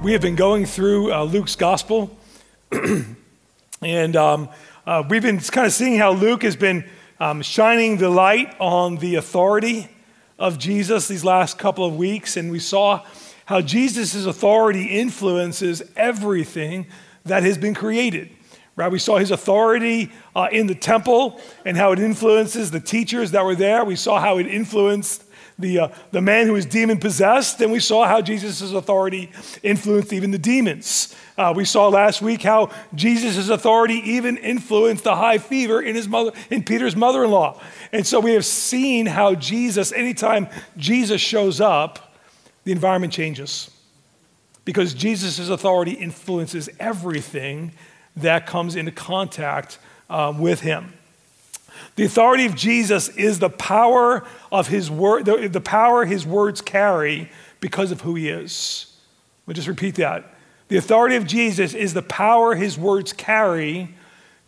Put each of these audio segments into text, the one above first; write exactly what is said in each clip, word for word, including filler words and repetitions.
We have been going through uh, Luke's gospel, and um, uh, we've been kind of seeing how Luke has been um, shining the light on the authority of Jesus these last couple of weeks, and we saw how Jesus' authority influences everything that has been created. Right? We saw his authority uh, in the temple and how it influences the teachers that were there. We saw how it influenced the uh, the man who was demon-possessed, and we saw how Jesus' authority influenced even the demons. Uh, we saw last week how Jesus' authority even influenced the high fever in his mother, in Peter's mother-in-law. And so we have seen how Jesus, anytime Jesus shows up, the environment changes. Because Jesus' authority influences everything that comes into contact uh, with him. The authority of Jesus is the power of his word, the, the power his words carry because of who he is. Let me just repeat that. The authority of Jesus is the power his words carry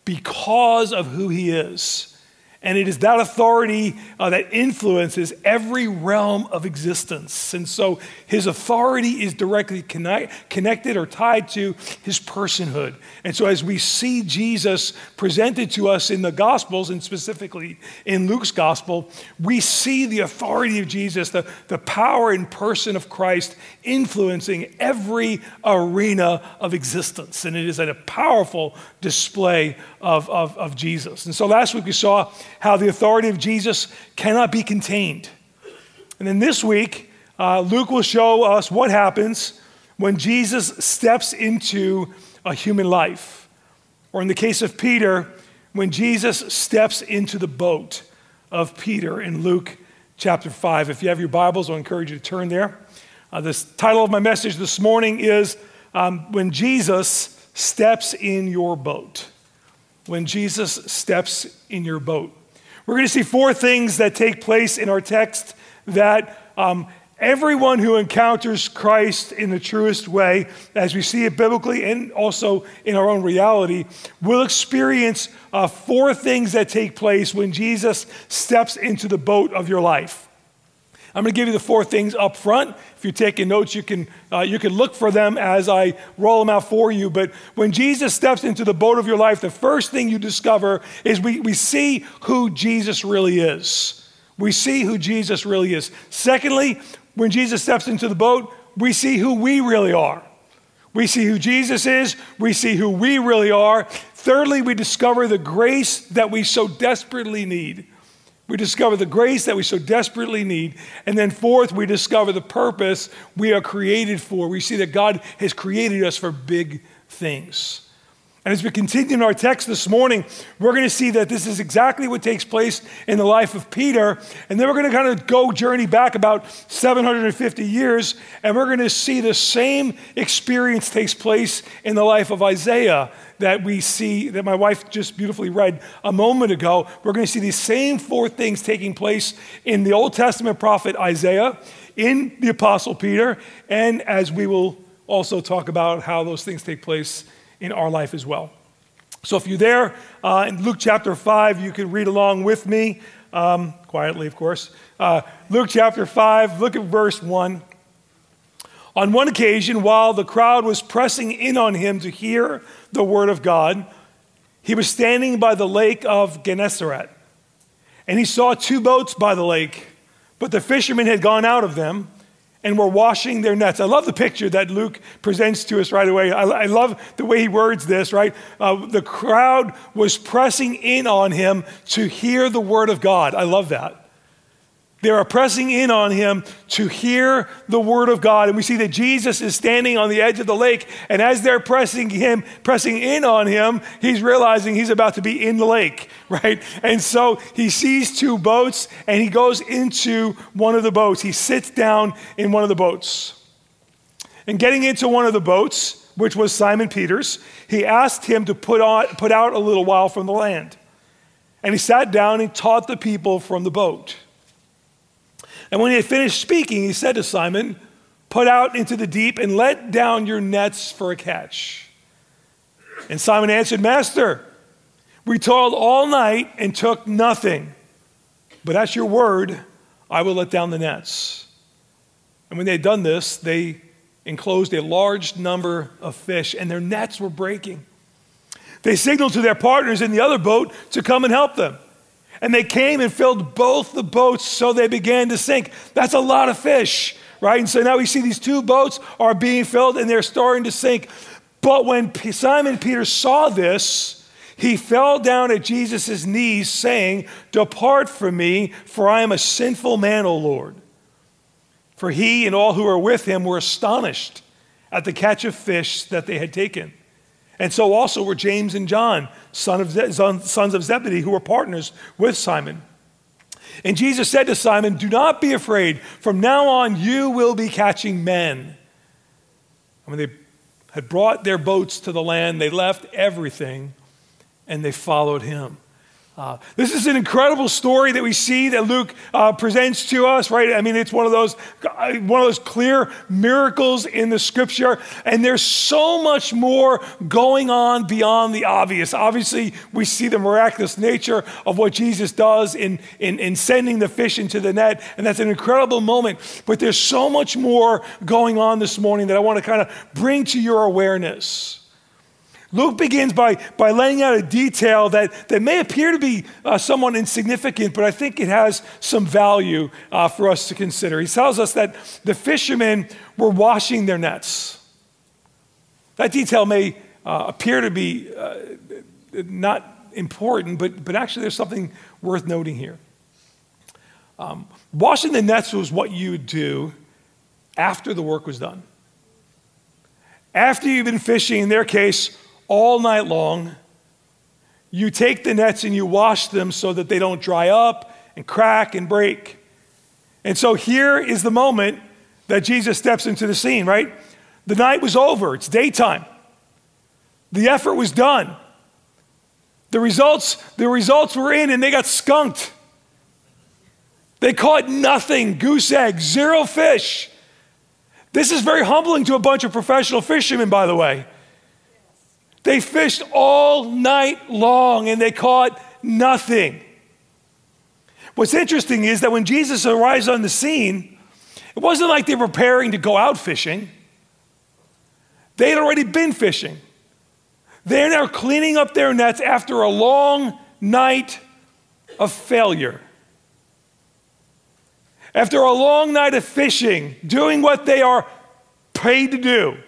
because of who he is. And it is that authority uh, that influences every realm of existence. And so his authority is directly connect, connected or tied to his personhood. And so as we see Jesus presented to us in the Gospels, and specifically in Luke's Gospel, we see the authority of Jesus, the, the power and person of Christ influencing every arena of existence. And it is a powerful display of, of, of Jesus. And so last week we saw how the authority of Jesus cannot be contained. And then this week, uh, Luke will show us what happens when Jesus steps into a human life. Or in the case of Peter, when Jesus steps into the boat of Peter in Luke chapter five. If you have your Bibles, I'll encourage you to turn there. Uh, the title of my message this morning is um, When Jesus Steps in Your Boat. When Jesus steps in your boat. We're going to see four things that take place in our text that um, everyone who encounters Christ in the truest way, as we see it biblically and also in our own reality, will experience uh, four things that take place when Jesus steps into the boat of your life. I'm going to give you the four things up front. If you're taking notes, you can uh, you can look for them as I roll them out for you. But when Jesus steps into the boat of your life, the first thing you discover is we, we see who Jesus really is. We see who Jesus really is. Secondly, when Jesus steps into the boat, we see who we really are. We see who Jesus is. We see who we really are. Thirdly, we discover the grace that we so desperately need. We discover the grace that we so desperately need. And then fourth, we discover the purpose we are created for. We see that God has created us for big things. And as we continue in our text this morning, we're going to see that this is exactly what takes place in the life of Peter. And then we're going to kind of go journey back about seven hundred fifty years, and we're going to see the same experience takes place in the life of Isaiah that we see, that my wife just beautifully read a moment ago. We're going to see these same four things taking place in the Old Testament prophet Isaiah, in the Apostle Peter, and as we will also talk about how those things take place in our life as well. So if you're there uh, in Luke chapter five, you can read along with me, um, quietly of course. Uh, Luke chapter five, look at verse one. On one occasion, while the crowd was pressing in on him to hear the word of God, he was standing by the lake of Gennesaret. And he saw two boats by the lake, but the fishermen had gone out of them and were washing their nets. I love the picture that Luke presents to us right away. I, I love the way he words this, right? Uh, the crowd was pressing in on him to hear the word of God. I love that. They are pressing in on him to hear the word of God. And we see that Jesus is standing on the edge of the lake. And as they're pressing him, pressing in on him, he's realizing he's about to be in the lake, right? And so he sees two boats and he goes into one of the boats. He sits down in one of the boats. And getting into one of the boats, which was Simon Peter's, he asked him to put on, put out a little while from the land. And he sat down and taught the people from the boat. And when he had finished speaking, he said to Simon, "Put out into the deep and let down your nets for a catch." And Simon answered, "Master, we toiled all night and took nothing, but at your word, I will let down the nets." And when they had done this, they enclosed a large number of fish, and their nets were breaking. They signaled to their partners in the other boat to come and help them. And they came and filled both the boats, so they began to sink. That's a lot of fish, right? And so now we see these two boats are being filled, and they're starting to sink. But when Simon Peter saw this, he fell down at Jesus' knees, saying, "Depart from me, for I am a sinful man, O Lord." For he and all who were with him were astonished at the catch of fish that they had taken. And so also were James and John, son of Ze- sons of Zebedee, who were partners with Simon. And Jesus said to Simon, "Do not be afraid. From now on, you will be catching men." And when they had brought their boats to the land, they left everything and they followed him. Uh, this is an incredible story that we see that Luke uh, presents to us, right? I mean, it's one of those one of those clear miracles in the scripture, and there's so much more going on beyond the obvious. Obviously, we see the miraculous nature of what Jesus does in, in, in sending the fish into the net, and that's an incredible moment. But there's so much more going on this morning that I want to kind of bring to your awareness. Luke begins by, by laying out a detail that, that may appear to be uh, somewhat insignificant, but I think it has some value uh, for us to consider. He tells us that the fishermen were washing their nets. That detail may uh, appear to be uh, not important, but, but actually there's something worth noting here. Um, washing the nets was what you would do after the work was done. After you've been fishing, in their case, all night long, you take the nets and you wash them so that they don't dry up and crack and break. And so here is the moment that Jesus steps into the scene, right? The night was over. It's daytime. The effort was done. The results, the results were in, and they got skunked. They caught nothing, goose egg, zero fish. This is very humbling to a bunch of professional fishermen, by the way. They fished all night long and they caught nothing. What's interesting is that when Jesus arrives on the scene, it wasn't like they were preparing to go out fishing. They had already been fishing. They're now cleaning up their nets after a long night of failure. After a long night of fishing, doing what they are paid to do.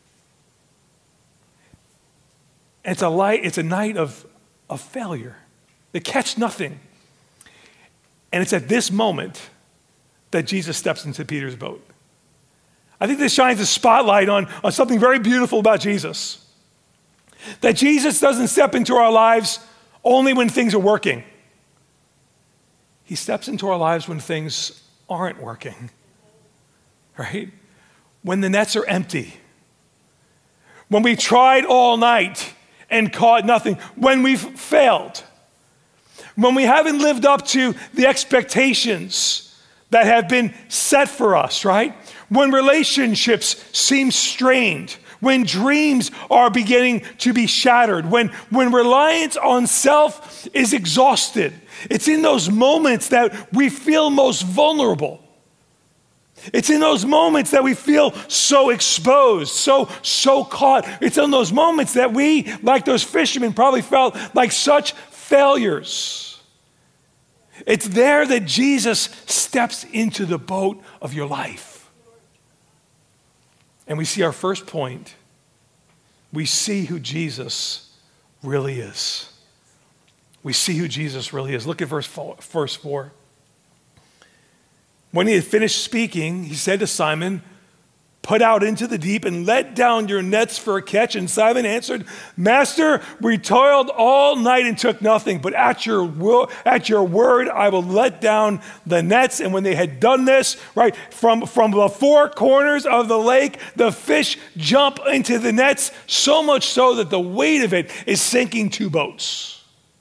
It's a light, it's a night of, of failure. They catch nothing. And it's at this moment that Jesus steps into Peter's boat. I think this shines a spotlight on, on something very beautiful about Jesus. That Jesus doesn't step into our lives only when things are working. He steps into our lives when things aren't working, right? When the nets are empty. When we tried all night and caught nothing. When we've failed. When we haven't lived up to the expectations that have been set for us, right? When relationships seem strained. When dreams are beginning to be shattered. When, when reliance on self is exhausted. It's in those moments that we feel most vulnerable. It's in those moments that we feel so exposed, so, so caught. It's in those moments that we, like those fishermen, probably felt like such failures. It's there that Jesus steps into the boat of your life. And we see our first point. We see who Jesus really is. We see who Jesus really is. Look at verse four. Verse four. When he had finished speaking, he said to Simon, "Put out into the deep and let down your nets for a catch." And Simon answered, "Master, we toiled all night and took nothing, but at your will, at your word, I will let down the nets." And when they had done this, right, from, from the four corners of the lake, the fish jump into the nets, so much so that the weight of it is sinking two boats.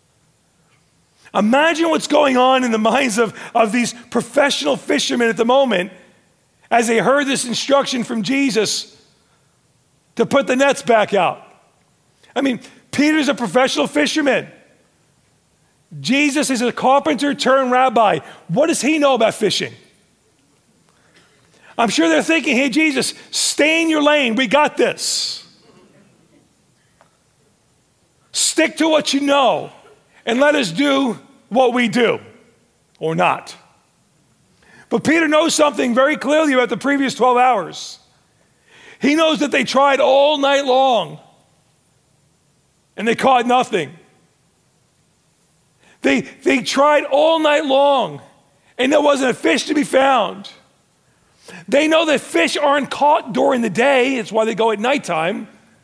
Imagine what's going on in the minds of, of these professional fishermen at the moment as they heard this instruction from Jesus to put the nets back out. I mean, Peter's a professional fisherman. Jesus is a carpenter turned rabbi. What does he know about fishing? I'm sure they're thinking, hey, Jesus, stay in your lane. We got this. Stick to what you know and let us do what we do or not. But Peter knows something very clearly about the previous twelve hours. He knows that they tried all night long and they caught nothing. They, they tried all night long and there wasn't a fish to be found. They know that fish aren't caught during the day. It's why they go at nighttime.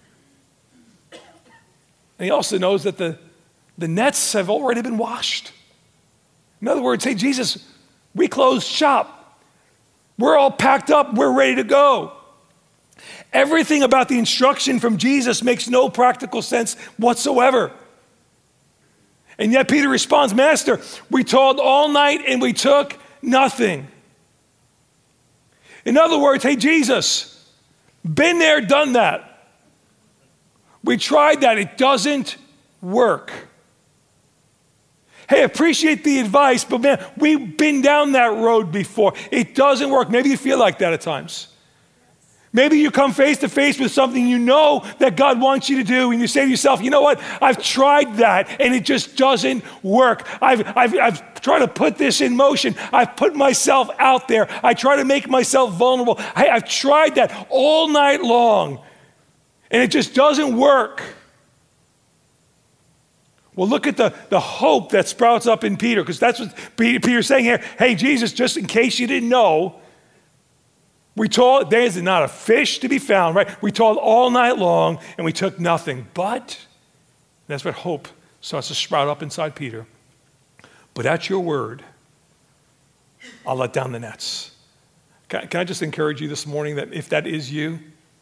And he also knows that the, the nets have already been washed. In other words, hey, Jesus, we closed shop. We're all packed up. We're ready to go. Everything about the instruction from Jesus makes no practical sense whatsoever. And yet Peter responds, Master, we toiled all night and we took nothing. In other words, hey, Jesus, been there, done that. We tried that. It doesn't work. Hey, appreciate the advice, but man, we've been down that road before. It doesn't work. Maybe you feel like that at times. Maybe you come face to face with something you know that God wants you to do, and you say to yourself, you know what? I've tried that, and it just doesn't work. I've, I've, I've tried to put this in motion. I've put myself out there. I try to make myself vulnerable. I, I've tried that all night long, and it just doesn't work. Well, look at the, the hope that sprouts up in Peter, because that's what Peter's saying here. Hey, Jesus, just in case you didn't know, we toiled, there is not a fish to be found, right? We toiled all night long and we took nothing. But, that's what hope starts to sprout up inside Peter. But at your word, I'll let down the nets. Can, can I just encourage you this morning that if that is you,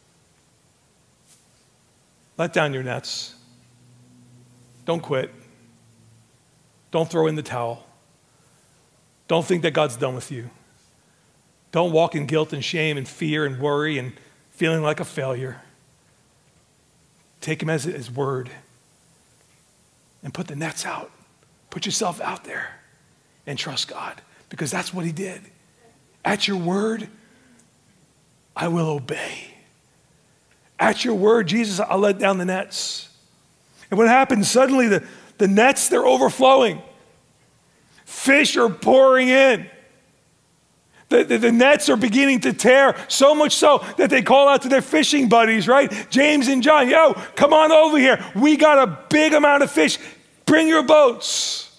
let down your nets. Don't quit. Don't throw in the towel. Don't think that God's done with you. Don't walk in guilt and shame and fear and worry and feeling like a failure. Take him as his word and put the nets out. Put yourself out there and trust God, because that's what he did. At your word, I will obey. At your word, Jesus, I'll let down the nets. And what happens? Suddenly the, the nets, they're overflowing. Fish are pouring in. The, the, the nets are beginning to tear, so much so that they call out to their fishing buddies, right? James and John, yo, come on over here. We got a big amount of fish. Bring your boats.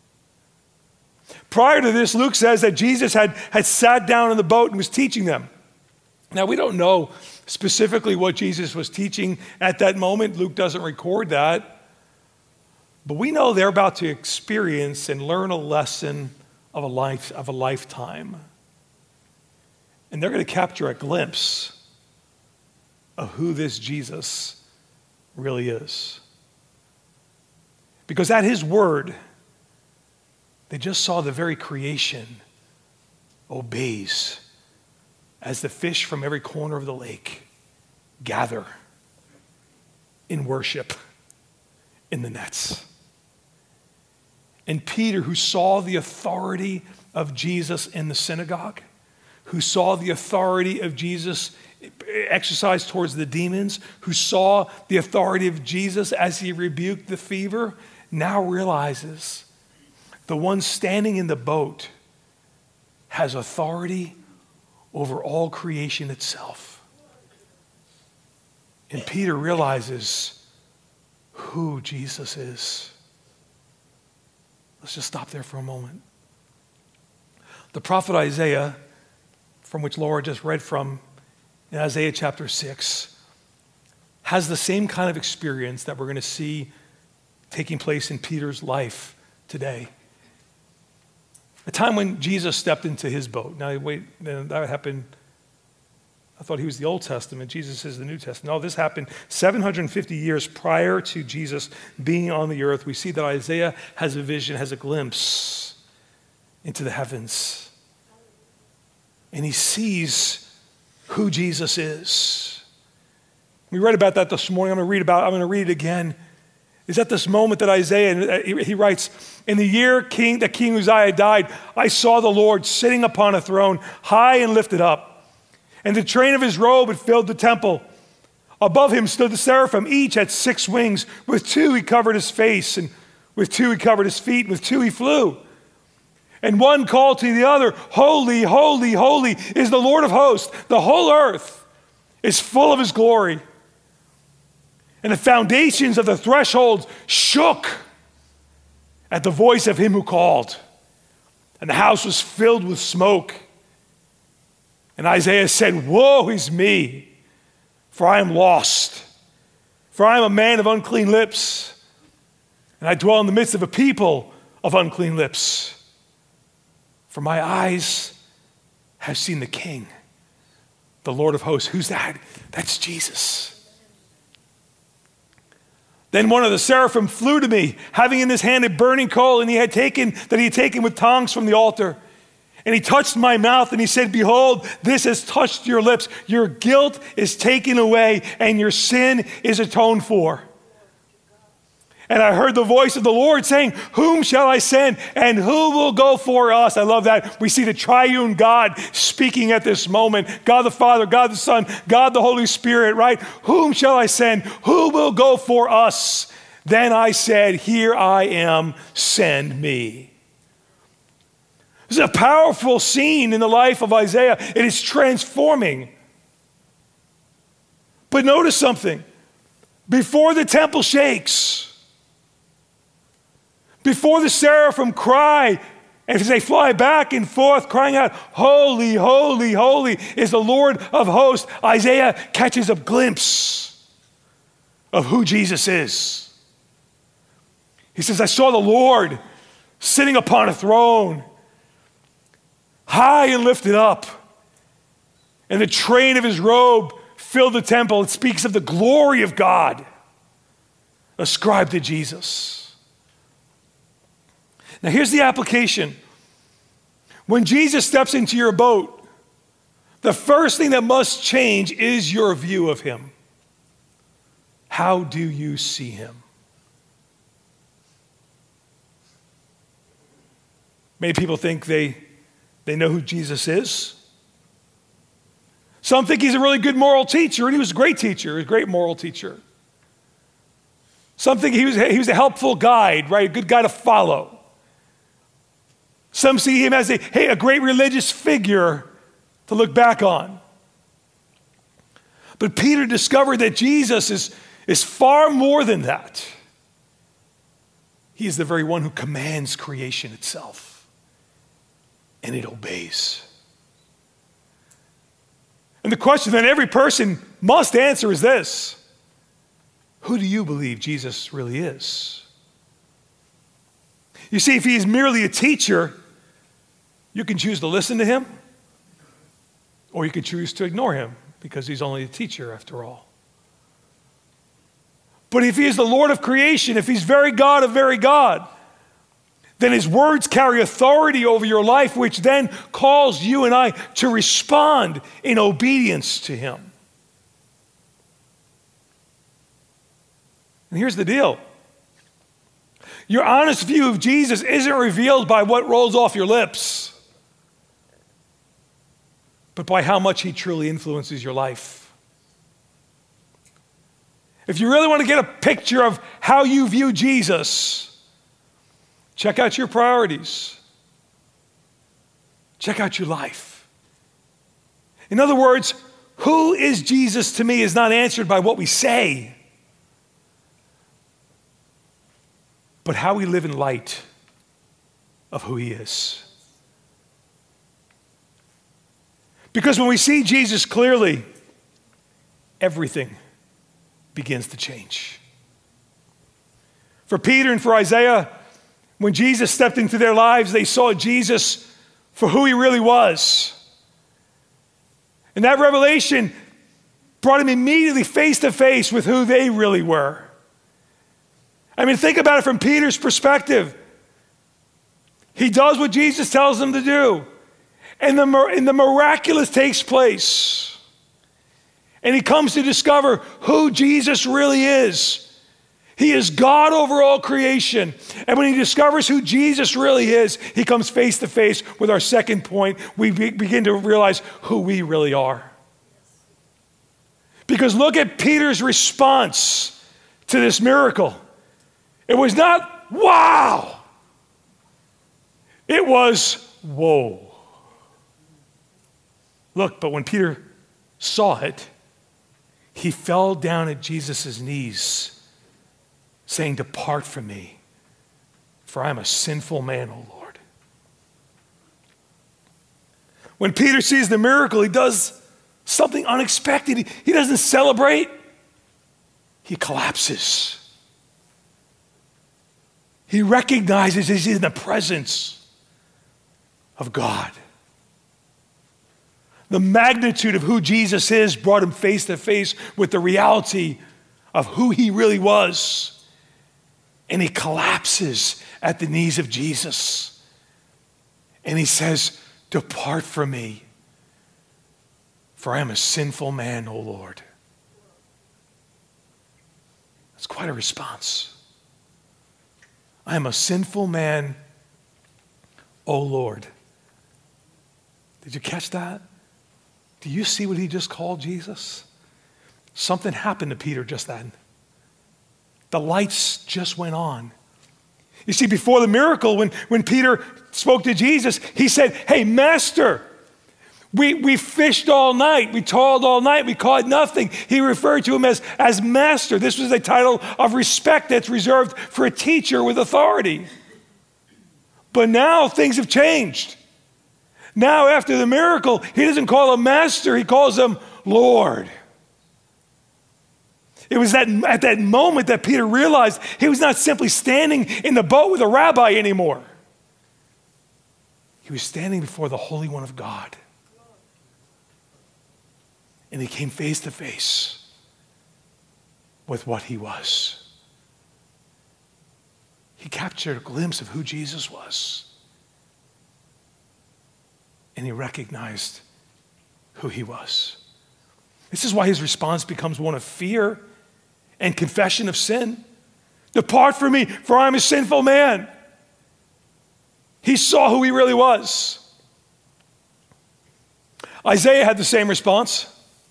Prior to this, Luke says that Jesus had, had sat down in the boat and was teaching them. Now, we don't know specifically what Jesus was teaching at that moment. Luke doesn't record that. But we know they're about to experience and learn a lesson of a life, of a lifetime. And they're going to capture a glimpse of who this Jesus really is. Because at his word, they just saw the very creation obeys as the fish from every corner of the lake gather in worship in the nets. And Peter, who saw the authority of Jesus in the synagogue, who saw the authority of Jesus exercised towards the demons, who saw the authority of Jesus as he rebuked the fever, now realizes the one standing in the boat has authority over all creation itself. And Peter realizes who Jesus is. Let's just stop there for a moment. The prophet Isaiah, from which Laura just read from in Isaiah chapter six, has the same kind of experience that we're going to see taking place in Peter's life today. A time when Jesus stepped into his boat. Now, wait, that happened, I thought he was the Old Testament. Jesus is the New Testament. No, this happened seven hundred fifty years prior to Jesus being on the earth. We see that Isaiah has a vision, has a glimpse into the heavens. And he sees who Jesus is. We read about that this morning. I'm going to read about, I'm going to read it again. Is at this moment that Isaiah, he writes, in the year King, that King Uzziah died, I saw the Lord sitting upon a throne, high and lifted up, and the train of his robe had filled the temple. Above him stood the seraphim. Each had six wings. With two he covered his face, and with two he covered his feet, and with two he flew. And one called to the other, "Holy, holy, holy is the Lord of hosts. The whole earth is full of his glory." And the foundations of the thresholds shook at the voice of him who called. And the house was filled with smoke. And Isaiah said, "Woe is me, for I am lost. For I am a man of unclean lips, and I dwell in the midst of a people of unclean lips. For my eyes have seen the King, the Lord of hosts." Who's that? That's Jesus. Then one of the seraphim flew to me, having in his hand a burning coal, and he had taken that he had taken with tongs from the altar. And he touched my mouth, and he said, "Behold, this has touched your lips. Your guilt is taken away, and your sin is atoned for." And I heard the voice of the Lord saying, "Whom shall I send, and who will go for us?" I love that. We see the triune God speaking at this moment. God the Father, God the Son, God the Holy Spirit, right? "Whom shall I send? Who will go for us?" Then I said, "Here I am, send me." This is a powerful scene in the life of Isaiah. It is transforming. But notice something. Before the temple shakes, before the seraphim cry, and as they fly back and forth, crying out, "Holy, holy, holy is the Lord of hosts," Isaiah catches a glimpse of who Jesus is. He says, "I saw the Lord sitting upon a throne, high and lifted up, and the train of his robe filled the temple." It speaks of the glory of God ascribed to Jesus. Now here's the application. When Jesus steps into your boat, the first thing that must change is your view of him. How do you see him? Many people think they They know who Jesus is. Some think he's a really good moral teacher, and he was a great teacher, a great moral teacher. Some think he was, he was a helpful guide, right? A good guy to follow. Some see him as a, hey, a great religious figure to look back on. But Peter discovered that Jesus is, is far more than that. He is the very one who commands creation itself. And it obeys. And the question that every person must answer is this: who do you believe Jesus really is? You see, if he is merely a teacher, you can choose to listen to him, or you can choose to ignore him because he's only a teacher after all. But if he is the Lord of creation, if he's very God of very God, then his words carry authority over your life, which then calls you and I to respond in obedience to him. And here's the deal. Your honest view of Jesus isn't revealed by what rolls off your lips, but by how much he truly influences your life. If you really want to get a picture of how you view Jesus, check out your priorities. Check out your life. In other words, who is Jesus to me is not answered by what we say, but how we live in light of who he is. Because when we see Jesus clearly, everything begins to change. For Peter and for Isaiah, when Jesus stepped into their lives, they saw Jesus for who he really was. And that revelation brought him immediately face to face with who they really were. I mean, think about it from Peter's perspective. He does what Jesus tells him to do. And the, and the miraculous takes place. And he comes to discover who Jesus really is. He is God over all creation. And when he discovers who Jesus really is, he comes face to face with our second point. We be, begin to realize who we really are. Because look at Peter's response to this miracle. It was not, wow. It was, whoa. Look, but when Peter saw it, he fell down at Jesus' knees, saying, depart from me, for I am a sinful man, O Lord. When Peter sees the miracle, he does something unexpected. He, he doesn't celebrate. He collapses. He recognizes he's in the presence of God. The magnitude of who Jesus is brought him face to face with the reality of who he really was. And he collapses at the knees of Jesus. And he says, depart from me, for I am a sinful man, O Lord. That's quite a response. I am a sinful man, O Lord. Did you catch that? Do you see what he just called Jesus? Something happened to Peter just then. The lights just went on. You see, before the miracle, when, when Peter spoke to Jesus, he said, hey, Master, we, we fished all night. We toiled all night. We caught nothing. He referred to him as, as Master. This was a title of respect that's reserved for a teacher with authority. But now things have changed. Now, after the miracle, he doesn't call him Master. He calls him Lord. It was that, at that moment that Peter realized he was not simply standing in the boat with a rabbi anymore. He was standing before the Holy One of God. And he came face to face with what he was. He captured a glimpse of who Jesus was. And he recognized who he was. This is why his response becomes one of fear and confession of sin. Depart from me, for I am a sinful man. He saw who he really was. Isaiah had the same response.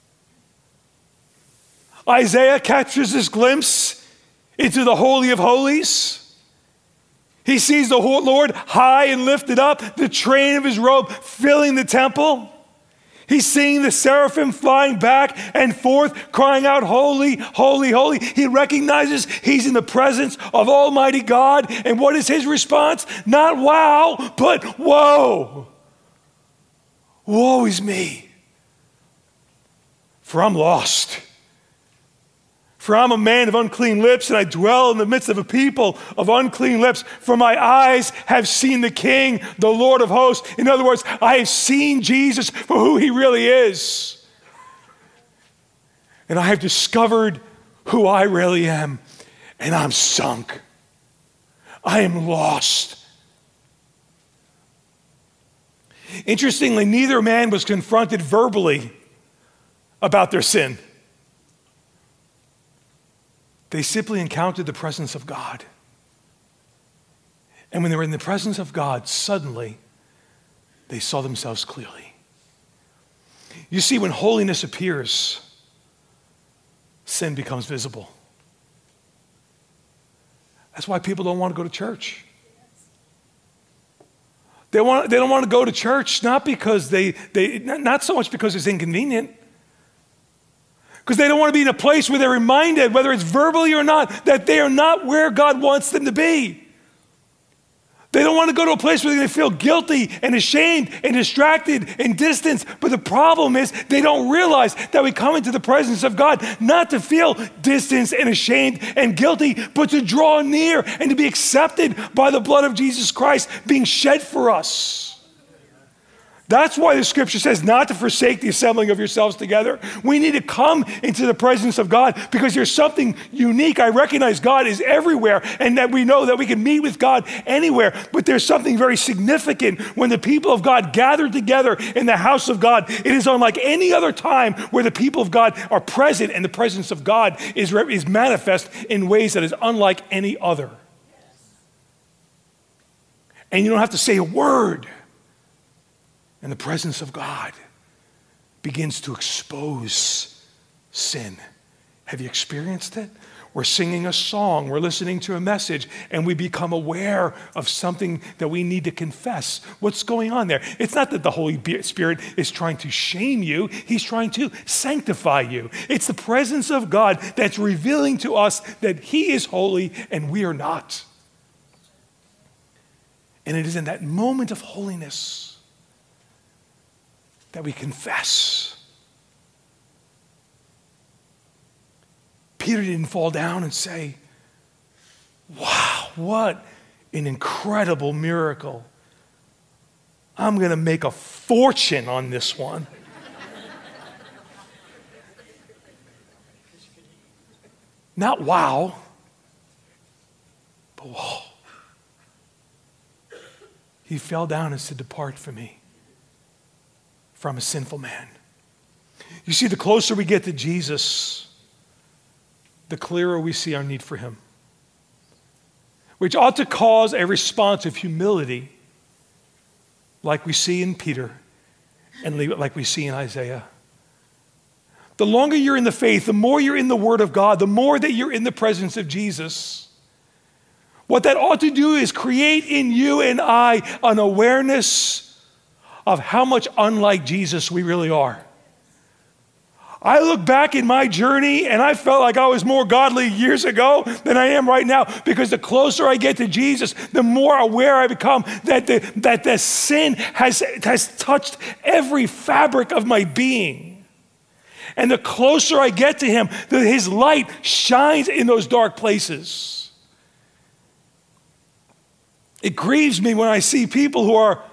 Isaiah captures this glimpse into the Holy of Holies. He sees the Lord high and lifted up, the train of his robe filling the temple. He's seeing the seraphim flying back and forth, crying out, holy, holy, holy. He recognizes he's in the presence of Almighty God. And what is his response? Not wow, but whoa. Woe is me, for I'm lost. For I'm a man of unclean lips, and I dwell in the midst of a people of unclean lips. For my eyes have seen the King, the Lord of hosts. In other words, I have seen Jesus for who he really is. And I have discovered who I really am, and I'm sunk. I am lost. Interestingly, neither man was confronted verbally about their sin. They simply encountered the presence of God. And when they were in the presence of God, suddenly they saw themselves clearly. You see, when holiness appears, sin becomes visible. That's why people don't want to go to church. They want, they don't want to go to church, not because they, they not so much because it's inconvenient, because they don't want to be in a place where they're reminded, whether it's verbally or not, that they are not where God wants them to be. They don't want to go to a place where they feel guilty and ashamed and distracted and distanced. But the problem is they don't realize that we come into the presence of God not to feel distanced and ashamed and guilty, but to draw near and to be accepted by the blood of Jesus Christ being shed for us. That's why the scripture says not to forsake the assembling of yourselves together. We need to come into the presence of God because there's something unique. I recognize God is everywhere and that we know that we can meet with God anywhere. But there's something very significant when the people of God gather together in the house of God. It is unlike any other time where the people of God are present and the presence of God is, is manifest in ways that is unlike any other. And you don't have to say a word. And the presence of God begins to expose sin. Have you experienced it? We're singing a song, we're listening to a message, and we become aware of something that we need to confess. What's going on there? It's not that the Holy Spirit is trying to shame you, he's trying to sanctify you. It's the presence of God that's revealing to us that he is holy and we are not. And it is in that moment of holiness that we confess. Peter didn't fall down and say, wow, what an incredible miracle. I'm going to make a fortune on this one. Not wow, but whoa. He fell down and said, depart from me, from a sinful man. You see, the closer we get to Jesus, the clearer we see our need for him, which ought to cause a response of humility like we see in Peter and like we see in Isaiah. The longer you're in the faith, the more you're in the Word of God, the more that you're in the presence of Jesus. What that ought to do is create in you and I an awareness of how much unlike Jesus we really are. I look back in my journey and I felt like I was more godly years ago than I am right now, because the closer I get to Jesus, the more aware I become that the, that the sin has, has touched every fabric of my being. And the closer I get to him, the, his light shines in those dark places. It grieves me when I see people who are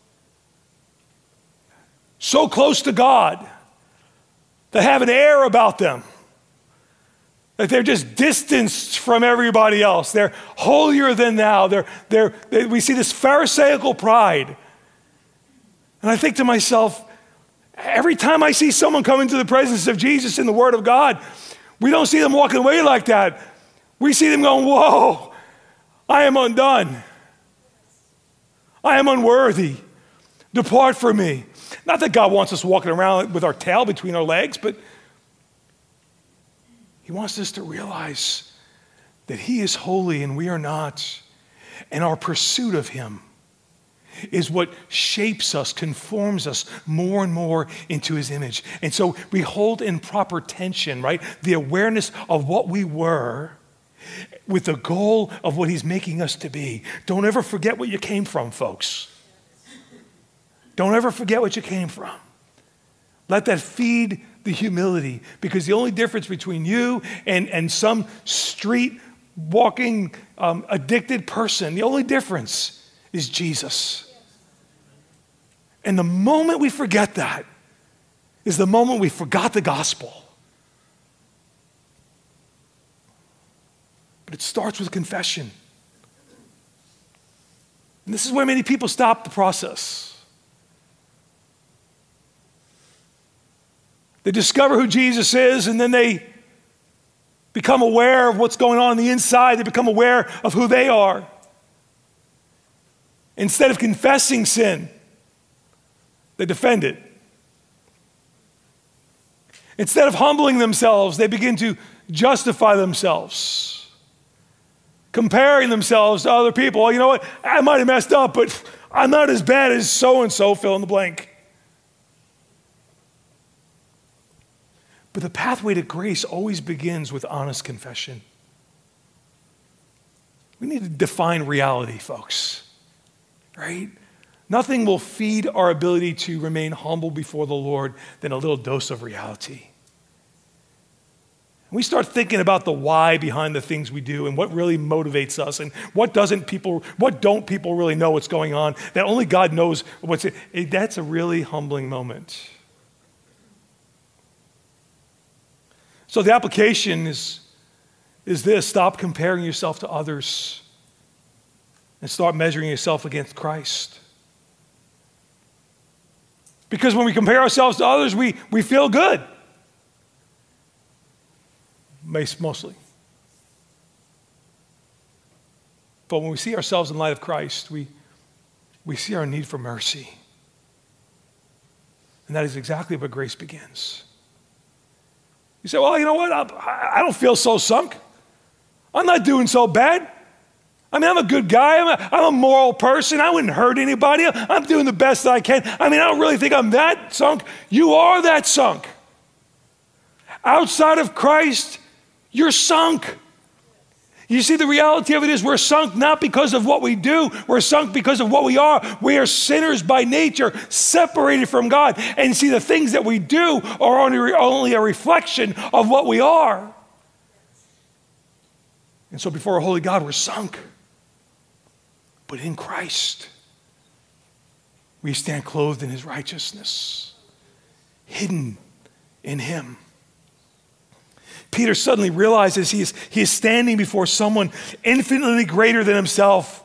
so close to God, that have an air about them, that they're just distanced from everybody else. They're holier than thou. They're, they're, they, we see this Pharisaical pride. And I think to myself, every time I see someone come into the presence of Jesus in the Word of God, we don't see them walking away like that. We see them going, whoa, I am undone. I am unworthy. Depart from me. Not that God wants us walking around with our tail between our legs, but he wants us to realize that he is holy and we are not. And our pursuit of him is what shapes us, conforms us more and more into his image. And so we hold in proper tension, right? The awareness of what we were with the goal of what he's making us to be. Don't ever forget what you came from, folks. Don't ever forget what you came from. Let that feed the humility, because the only difference between you and, and some street walking um, addicted person, the only difference is Jesus. And the moment we forget that is the moment we forgot the gospel. But it starts with confession. And this is where many people stop the process. They discover who Jesus is, and then they become aware of what's going on on the inside. They become aware of who they are. Instead of confessing sin, they defend it. Instead of humbling themselves, they begin to justify themselves, comparing themselves to other people. Well, you know what? I might have messed up, but I'm not as bad as so-and-so, fill in the blank. But the pathway to grace always begins with honest confession. We need to define reality, folks, right? Nothing will feed our ability to remain humble before the Lord than a little dose of reality. We start thinking about the why behind the things we do and what really motivates us and what doesn't people, what don't people really know what's going on, that only God knows what's it. That's a really humbling moment. So the application is, is this: stop comparing yourself to others and start measuring yourself against Christ. Because when we compare ourselves to others, we, we feel good. Mostly. But when we see ourselves in light of Christ, we, we see our need for mercy. And that is exactly where grace begins. You say, well, you know what? I, I don't feel so sunk. I'm not doing so bad. I mean, I'm a good guy. I'm a, I'm a moral person. I wouldn't hurt anybody. I'm doing the best that I can. I mean, I don't really think I'm that sunk. You are that sunk. Outside of Christ, you're sunk. You see, the reality of it is we're sunk not because of what we do. We're sunk because of what we are. We are sinners by nature, separated from God. And see, the things that we do are only, only a reflection of what we are. And so before a holy God, we're sunk. But in Christ, we stand clothed in his righteousness, hidden in him. Peter suddenly realizes he is, he is standing before someone infinitely greater than himself.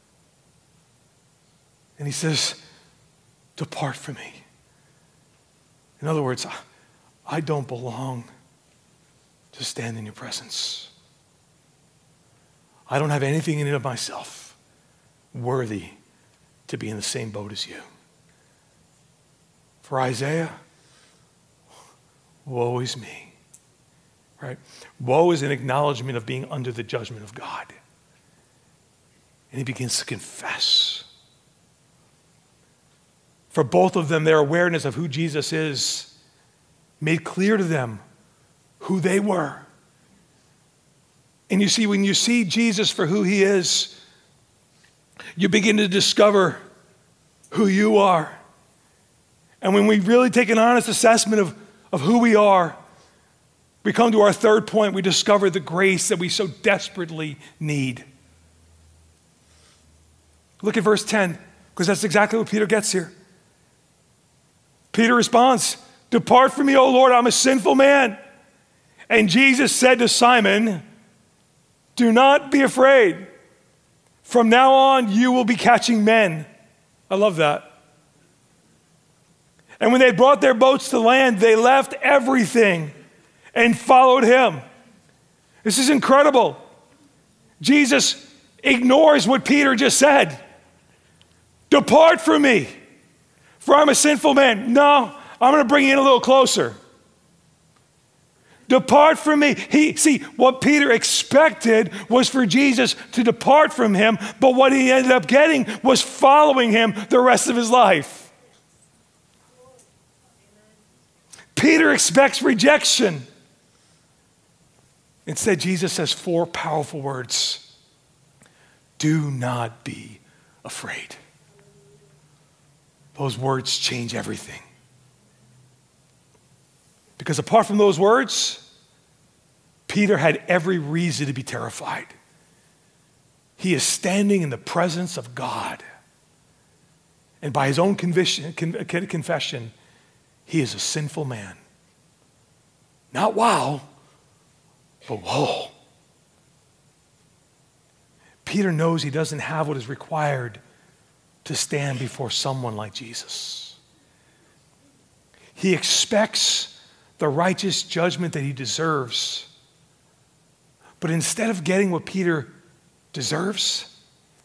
And he says, depart from me. In other words, I don't belong to stand in your presence. I don't have anything in and of myself worthy to be in the same boat as you. For Isaiah, woe is me. Right? Woe is an acknowledgement of being under the judgment of God. And he begins to confess. For both of them, their awareness of who Jesus is made clear to them who they were. And you see, when you see Jesus for who he is, you begin to discover who you are. And when we really take an honest assessment of, of who we are, we come to our third point. We discover the grace that we so desperately need. Look at verse ten, because that's exactly what Peter gets here. Peter responds, depart from me, O Lord, I'm a sinful man. And Jesus said to Simon, do not be afraid. From now on, you will be catching men. I love that. And when they brought their boats to land, they left everything and followed him. This is incredible. Jesus ignores what Peter just said. Depart from me, for I'm a sinful man. No, I'm going to bring you in a little closer. Depart from me. He, see, what Peter expected was for Jesus to depart from him, but what he ended up getting was following him the rest of his life. Peter expects rejection. Instead, Jesus says four powerful words. Do not be afraid. Those words change everything. Because apart from those words, Peter had every reason to be terrified. He is standing in the presence of God. And by his own conviction, confession, he is a sinful man. Not wow, but whoa. Peter knows he doesn't have what is required to stand before someone like Jesus. He expects the righteous judgment that he deserves. But instead of getting what Peter deserves,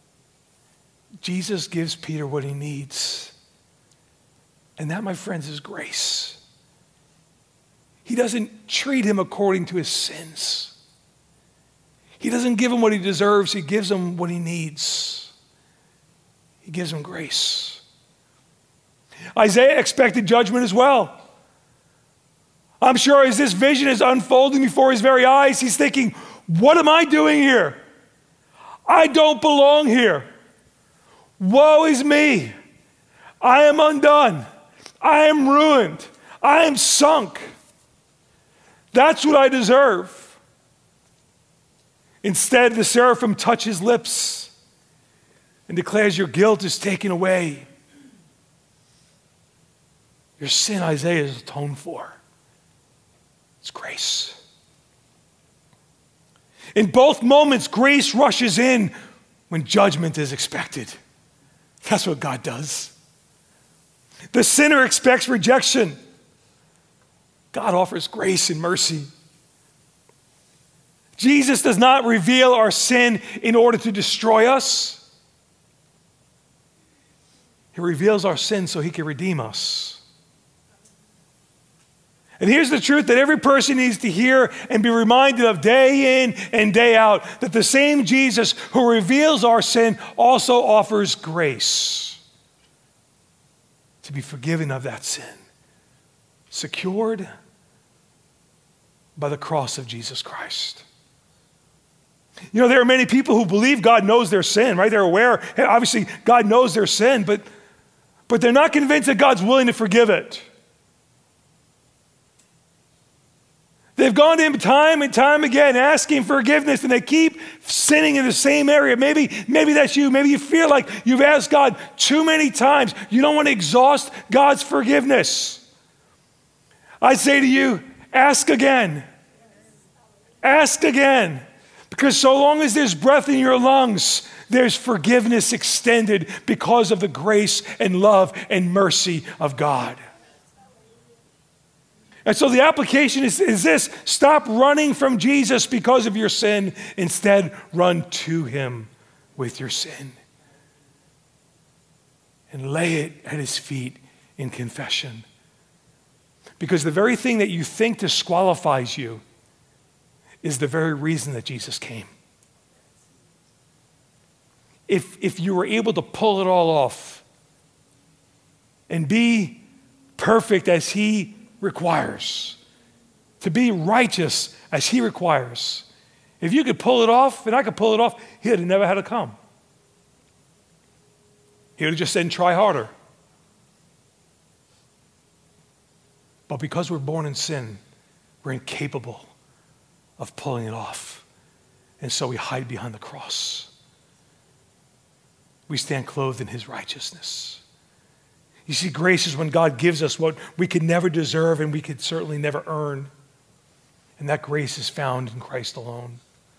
Jesus gives Peter what he needs. And that, my friends, is grace. He doesn't treat him according to his sins. He doesn't give him what he deserves. He gives him what he needs. He gives him grace. Isaiah expected judgment as well. I'm sure as this vision is unfolding before his very eyes, he's thinking, what am I doing here? I don't belong here. Woe is me. I am undone. I am ruined. I am sunk. That's what I deserve. Instead, the seraphim touch his lips and declares your guilt is taken away. Your sin, Isaiah, is atoned for. It's grace. In both moments, grace rushes in when judgment is expected. That's what God does. The sinner expects rejection. God offers grace and mercy. Jesus does not reveal our sin in order to destroy us. He reveals our sin so he can redeem us. And here's the truth that every person needs to hear and be reminded of day in and day out, that the same Jesus who reveals our sin also offers grace to be forgiven of that sin, secured by the cross of Jesus Christ. You know, there are many people who believe God knows their sin, right? They're aware, obviously God knows their sin, but, but they're not convinced that God's willing to forgive it. They've gone to him time and time again asking forgiveness, and they keep sinning in the same area. Maybe, maybe that's you. Maybe you feel like you've asked God too many times. You don't want to exhaust God's forgiveness. I say to you, ask again. Ask again. Because so long as there's breath in your lungs, there's forgiveness extended because of the grace and love and mercy of God. And so the application is, is this: stop running from Jesus because of your sin. Instead, run to him with your sin and lay it at his feet in confession. Because the very thing that you think disqualifies you is the very reason that Jesus came. If, if you were able to pull it all off and be perfect as he requires, to be righteous as he requires, if you could pull it off and I could pull it off, he would have never had to come. He would have just said, try harder. But because we're born in sin, we're incapable of pulling it off. And so we hide behind the cross. We stand clothed in his righteousness. You see, grace is when God gives us what we could never deserve and we could certainly never earn. And that grace is found in Christ alone.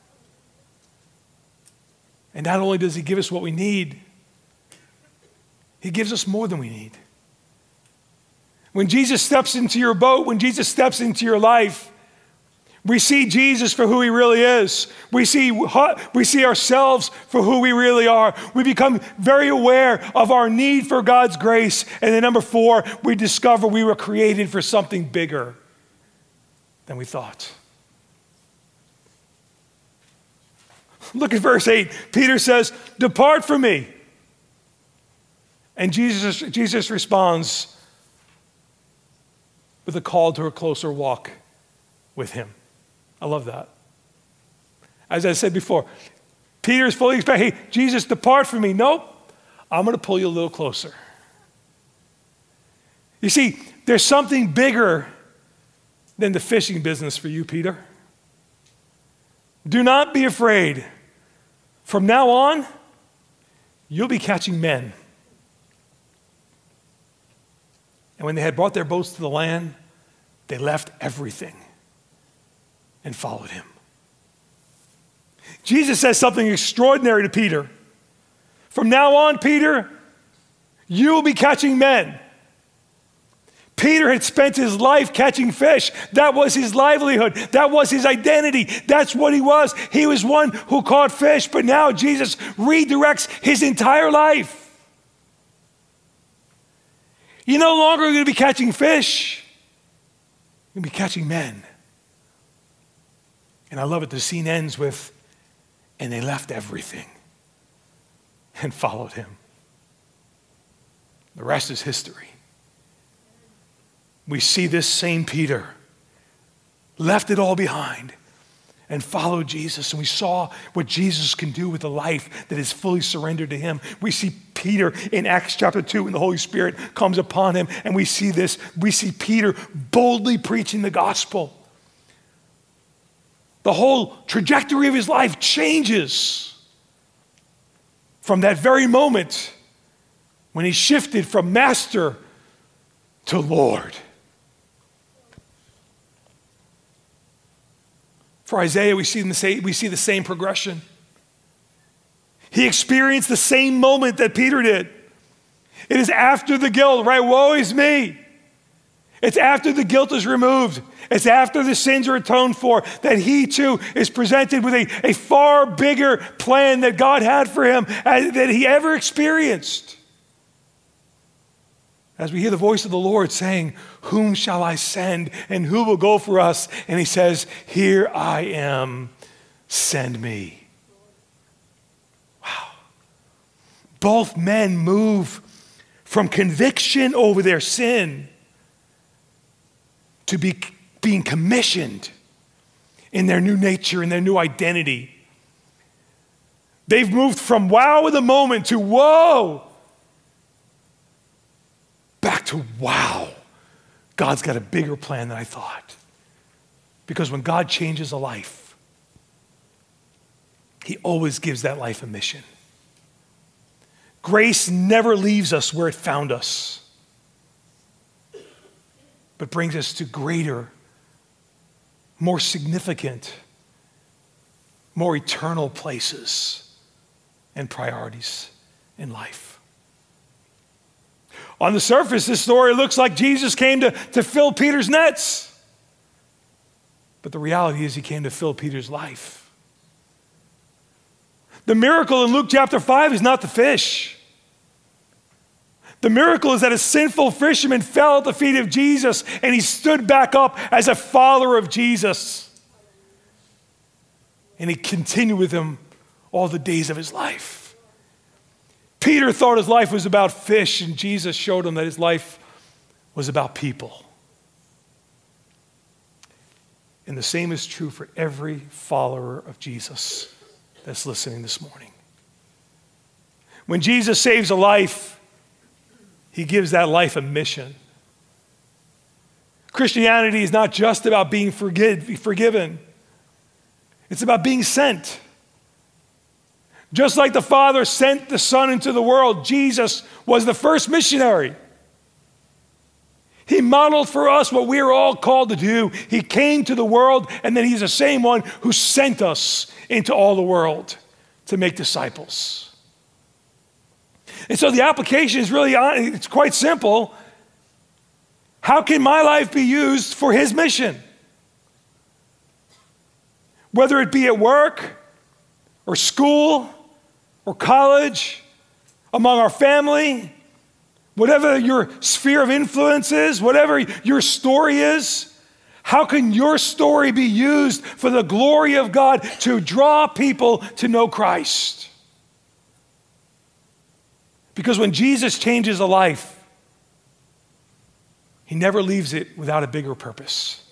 And not only does he give us what we need, he gives us more than we need. When Jesus steps into your boat, when Jesus steps into your life, we see Jesus for who he really is. We see, we see ourselves for who we really are. We become very aware of our need for God's grace. And then number four, we discover we were created for something bigger than we thought. Look at verse eight. Peter says, "Depart from me." And Jesus, Jesus responds with a call to a closer walk with him. I love that. As I said before, Peter is fully expecting, hey, Jesus, depart from me. Nope, I'm going to pull you a little closer. You see, there's something bigger than the fishing business for you, Peter. Do not be afraid. From now on, you'll be catching men. And when they had brought their boats to the land, they left everything and followed him. Jesus says something extraordinary to Peter. From now on, Peter, you will be catching men. Peter had spent his life catching fish. That was his livelihood. That was his identity. That's what he was. He was one who caught fish, but now Jesus redirects his entire life. You're no longer going to be catching fish. You're going to be catching men. And I love it. The scene ends with, and they left everything and followed him. The rest is history. We see this same Peter left it all behind and followed Jesus. And we saw what Jesus can do with a life that is fully surrendered to him. We see Peter in Acts chapter two when the Holy Spirit comes upon him. And we see this. We see Peter boldly preaching the gospel. The whole trajectory of his life changes from that very moment when he shifted from master to Lord. For Isaiah, we see, the same, we see the same progression. He experienced the same moment that Peter did. It is after the guilt, right? Woe is me. It's after the guilt is removed. It's after the sins are atoned for that he too is presented with a, a far bigger plan that God had for him as, that he ever experienced. As we hear the voice of the Lord saying, whom shall I send and who will go for us? And he says, here I am, send me. Wow. Both men move from conviction over their sin to be being commissioned in their new nature, in their new identity. They've moved from wow in the moment to whoa, back to wow. God's got a bigger plan than I thought. Because when God changes a life, he always gives that life a mission. Grace never leaves us where it found us, but brings us to greater, more significant, more eternal places and priorities in life. On the surface, this story looks like Jesus came to, to fill Peter's nets. But the reality is he came to fill Peter's life. The miracle in Luke chapter five is not the fish. The miracle is that a sinful fisherman fell at the feet of Jesus and he stood back up as a follower of Jesus. And he continued with him all the days of his life. Peter thought his life was about fish, and Jesus showed him that his life was about people. And the same is true for every follower of Jesus that's listening this morning. When Jesus saves a life, he gives that life a mission. Christianity is not just about being forgive, forgiven. It's about being sent. Just like the Father sent the Son into the world, Jesus was the first missionary. He modeled for us what we are all called to do. He came to the world, and then he's the same one who sent us into all the world to make disciples. And so the application is really, it's quite simple. How can my life be used for his mission? Whether it be at work or school or college, among our family, whatever your sphere of influence is, whatever your story is, how can your story be used for the glory of God to draw people to know Christ? Because when Jesus changes a life, he never leaves it without a bigger purpose.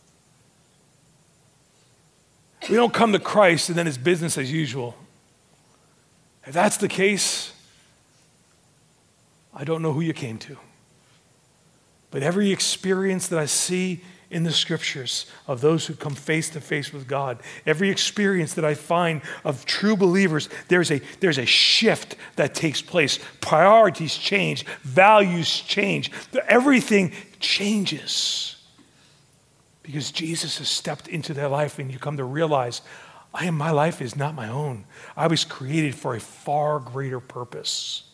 We don't come to Christ and then it's business as usual. If that's the case, I don't know who you came to. But every experience that I see in the scriptures of those who come face to face with God, every experience that I find of true believers, there's a, there's a shift that takes place. Priorities change, values change, everything changes. Because Jesus has stepped into their life and you come to realize, I am, my life is not my own. I was created for a far greater purpose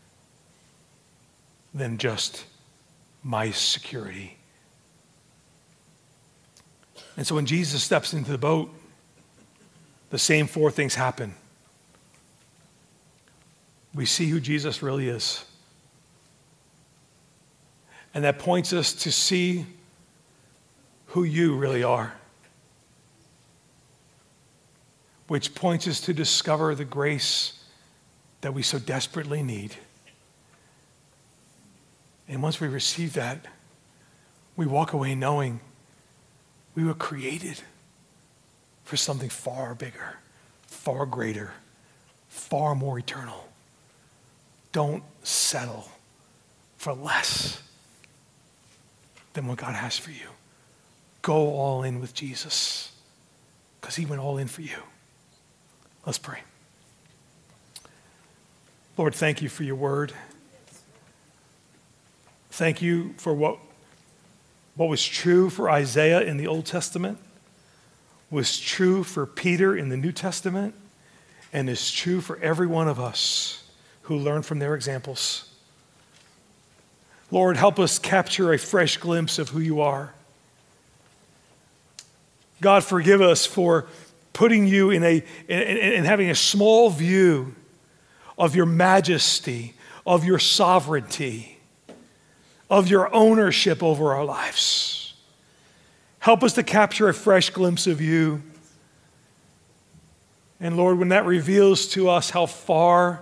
than just my security. And so when Jesus steps into the boat, the same four things happen. We see who Jesus really is. And that points us to see who you really are. Which points us to discover the grace that we so desperately need. And once we receive that, we walk away knowing we were created for something far bigger, far greater, far more eternal. Don't settle for less than what God has for you. Go all in with Jesus because he went all in for you. Let's pray. Lord, thank you for your word. Thank you for what, what was true for Isaiah in the Old Testament, was true for Peter in the New Testament, and is true for every one of us who learn from their examples. Lord, help us capture a fresh glimpse of who you are. God, forgive us for putting you in a, in, in having a small view of your majesty, of your sovereignty. of your ownership over our lives. Help us to capture a fresh glimpse of you. And Lord, when that reveals to us how far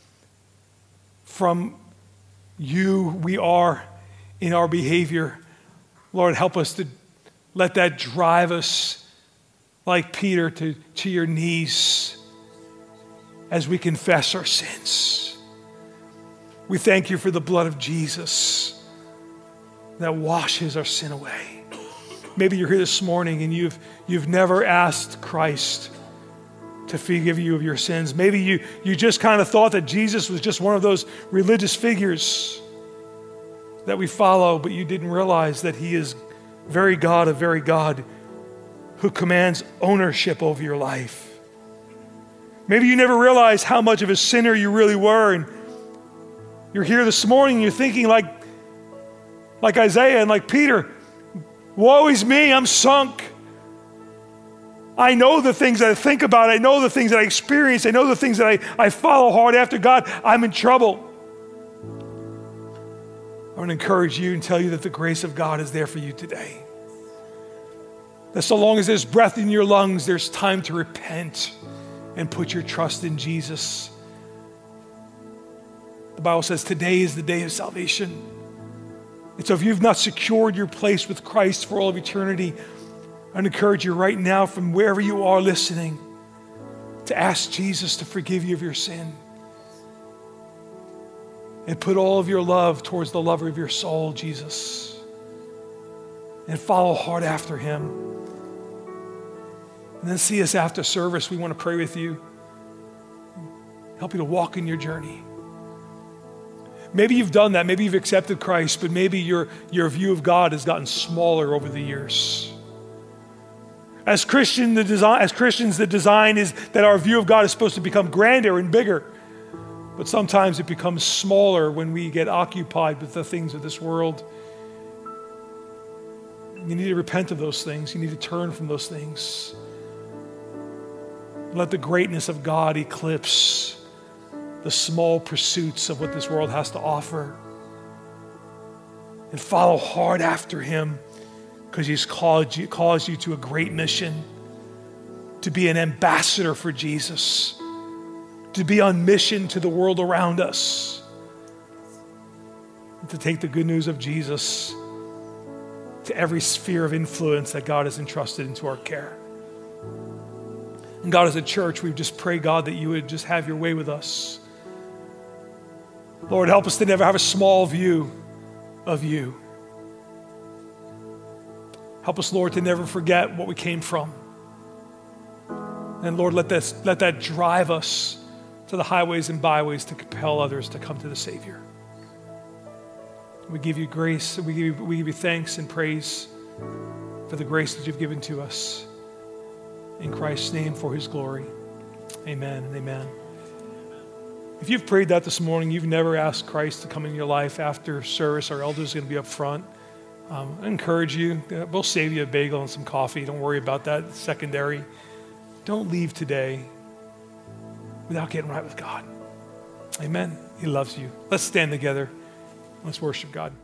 from you we are in our behavior, Lord, help us to let that drive us like Peter to, to your knees as we confess our sins. We thank you for the blood of Jesus that washes our sin away. Maybe you're here this morning and you've, you've never asked Christ to forgive you of your sins. Maybe you, you just kind of thought that Jesus was just one of those religious figures that we follow, but you didn't realize that he is very God, a very God who commands ownership over your life. Maybe you never realized how much of a sinner you really were, and you're here this morning and you're thinking like, like Isaiah and like Peter, woe is me, I'm sunk. I know the things that I think about. I know the things that I experience. I know the things that I, I follow hard after. God, I'm in trouble. I want to encourage you and tell you that the grace of God is there for you today. That so long as there's breath in your lungs, there's time to repent and put your trust in Jesus. The Bible says today is the day of salvation. And so if you've not secured your place with Christ for all of eternity, I encourage you right now from wherever you are listening to ask Jesus to forgive you of your sin and put all of your love towards the lover of your soul, Jesus, and follow hard after him. And then see us after service. We want to pray with you, help you to walk in your journey. Maybe you've done that. Maybe you've accepted Christ, but maybe your, your view of God has gotten smaller over the years. As, Christian, the design, as Christians, the design is that our view of God is supposed to become grander and bigger. But sometimes it becomes smaller when we get occupied with the things of this world. You need to repent of those things. You need to turn from those things. Let the greatness of God eclipse the small pursuits of what this world has to offer. And follow hard after him, because he's called you, calls you to a great mission, to be an ambassador for Jesus, to be on mission to the world around us, and to take the good news of Jesus to every sphere of influence that God has entrusted into our care. And God, as a church, we just pray, God, that you would just have your way with us. Lord, help us to never have a small view of you. Help us, Lord, to never forget what we came from. And Lord, let this, let that drive us to the highways and byways to compel others to come to the Savior. We give you grace, and we give you, we give you thanks and praise for the grace that you've given to us. In Christ's name, for his glory. Amen and amen. If you've prayed that this morning, you've never asked Christ to come in your life after service, our elders are going to be up front. Um, I encourage you, uh, we'll save you a bagel and some coffee. Don't worry about that, it's secondary. Don't leave today without getting right with God. Amen. He loves you. Let's stand together. Let's worship God.